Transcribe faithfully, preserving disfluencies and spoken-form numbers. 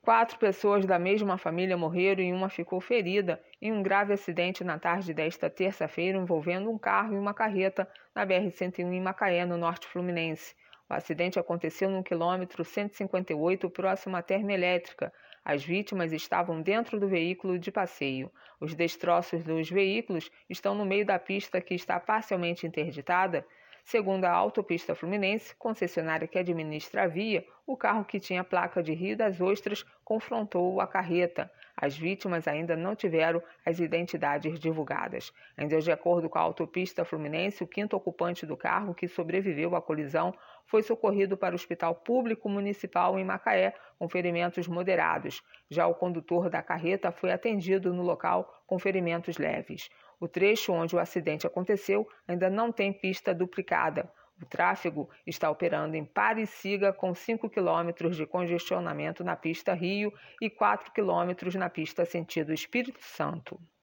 Quatro pessoas da mesma família morreram e uma ficou ferida em um grave acidente na tarde desta terça-feira envolvendo um carro e uma carreta na B R cento e um em Macaé, no norte fluminense. O acidente aconteceu no quilômetro cento e cinquenta e oito, próximo à termoelétrica. As vítimas estavam dentro do veículo de passeio. Os destroços dos veículos estão no meio da pista, que está parcialmente interditada. Segundo a Autopista Fluminense, concessionária que administra a via, o carro, que tinha placa de Rio das Ostras, confrontou a carreta. As vítimas ainda não tiveram as identidades divulgadas. Ainda de acordo com a Autopista Fluminense, o quinto ocupante do carro, que sobreviveu à colisão, foi socorrido para o Hospital Público Municipal em Macaé, com ferimentos moderados. Já o condutor da carreta foi atendido no local com ferimentos leves. O trecho onde o acidente aconteceu ainda não tem pista duplicada. O tráfego está operando em pare e siga, com cinco quilômetros de congestionamento na pista Rio e quatro quilômetros na pista sentido Espírito Santo.